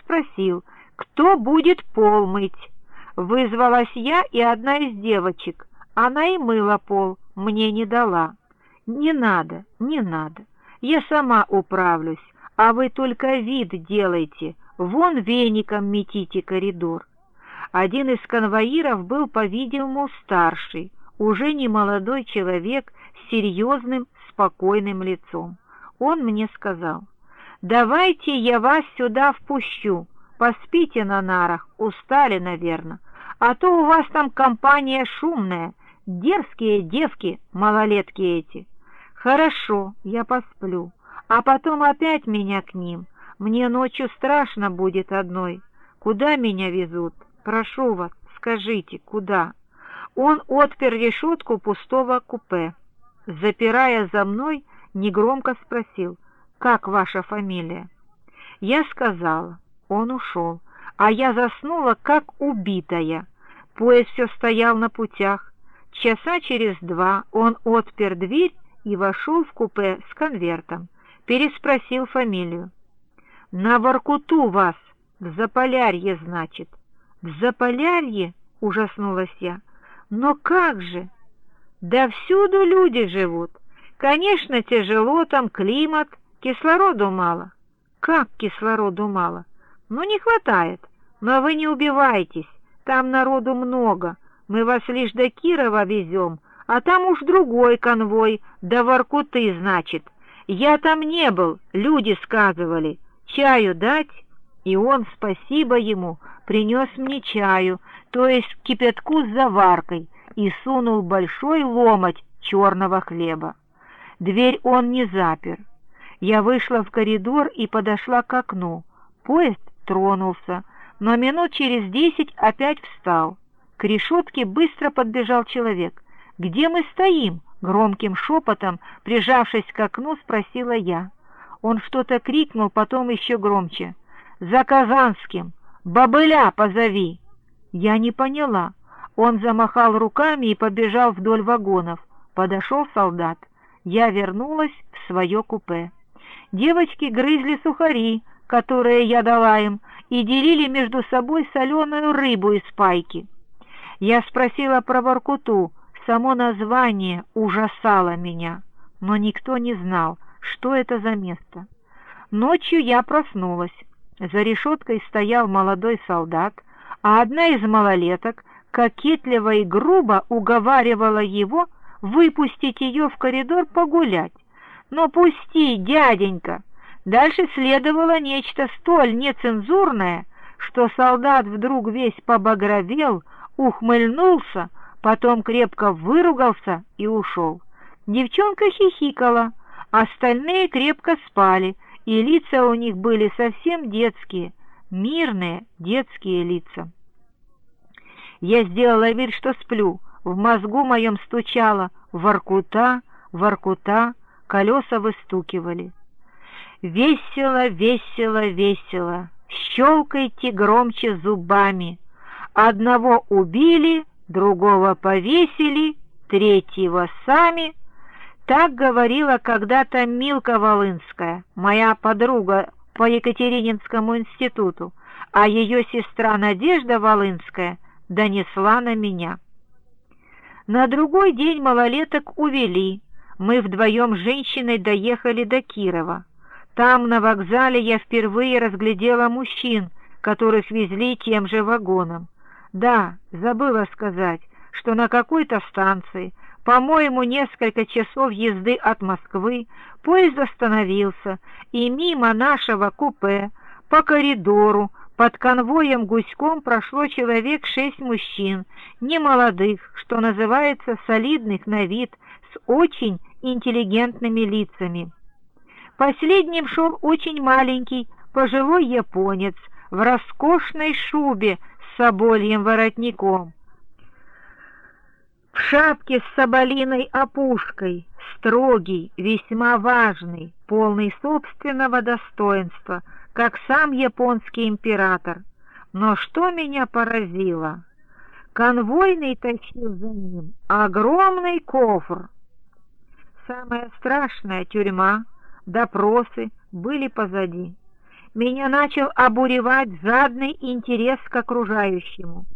спросил, кто будет пол мыть. Вызвалась я и одна из девочек. Она и мыла пол, мне не дала. Не надо, не надо, я сама управлюсь, а вы только вид делайте, вон веником метите коридор. Один из конвоиров был, по-видимому, старший, уже не молодой человек с серьезным, спокойным лицом. Он мне сказал: «Давайте я вас сюда впущу, поспите на нарах, устали, наверное, а то у вас там компания шумная, дерзкие девки, малолетки эти». «Хорошо, я посплю, а потом опять меня к ним, мне ночью страшно будет одной. Куда меня везут? Прошу вас, скажите, куда?» Он отпер решетку пустого купе. Запирая за мной, негромко спросил: «Как ваша фамилия?» Я сказала. Он ушел, а я заснула, как убитая. Поезд все стоял на путях. Часа через 2 он отпер дверь и вошел в купе с конвертом. Переспросил фамилию. «На Воркуту вас, в Заполярье, значит». «В Заполярье?» — ужаснулась я. «Но как же?» «Да всюду люди живут. Конечно, тяжело, там климат, кислороду мало». «Как кислороду мало?» «Ну, не хватает. Но вы не убивайтесь, там народу много. Мы вас лишь до Кирова везем, а там уж другой конвой, до Воркуты, значит. Я там не был, люди сказывали. Чаю дать?» И он, спасибо ему, принес мне чаю, то есть кипятку с заваркой, и сунул большой ломоть черного хлеба. Дверь он не запер. Я вышла в коридор и подошла к окну. Поезд тронулся, но минут через 10 опять встал. К решетке быстро подбежал человек. «Где мы стоим?» — громким шепотом, прижавшись к окну, спросила я. Он что-то крикнул, потом еще громче: «За Казанским! Бобыля позови!» Я не поняла. Он замахал руками и побежал вдоль вагонов. Подошел солдат. Я вернулась в свое купе. Девочки грызли сухари, которые я дала им, и делили между собой соленую рыбу из пайки. Я спросила про Воркуту. Само название ужасало меня, но никто не знал, что это за место. Ночью я проснулась. За решеткой стоял молодой солдат, а одна из малолеток кокетливо и грубо уговаривала его выпустить ее в коридор погулять. «Но пусти, дяденька!» Дальше следовало нечто столь нецензурное, что солдат вдруг весь побагровел, ухмыльнулся, потом крепко выругался и ушел. Девчонка хихикала, остальные крепко спали, и лица у них были совсем детские, мирные детские лица. Я сделала вид, что сплю. В мозгу моем стучало: «Воркута, Воркута», колеса выстукивали. Весело, весело, весело, щелкайте громче зубами. Одного убили, другого повесили, третьего сами. Так говорила когда-то Милка Волынская, моя подруга по Екатерининскому институту, а ее сестра Надежда Волынская донесла на меня. На другой день малолеток увели. Мы вдвоем с женщиной доехали до Кирова. Там, на вокзале, я впервые разглядела мужчин, которых везли тем же вагоном. Да, забыла сказать, что на какой-то станции, по-моему, несколько часов езды от Москвы, поезд остановился, и мимо нашего купе, по коридору, под конвоем гуськом прошло человек 6 мужчин, немолодых, что называется, солидных на вид, с очень интеллигентными лицами. Последним шел очень маленький, пожилой японец в роскошной шубе с собольем воротником, в шапке с соболиной опушкой, строгий, весьма важный, полный собственного достоинства, как сам японский император. Но что меня поразило? Конвойный тащил за ним огромный кофр. Самое страшное — тюрьма, допросы — были позади. Меня начал обуревать жадный интерес к окружающему.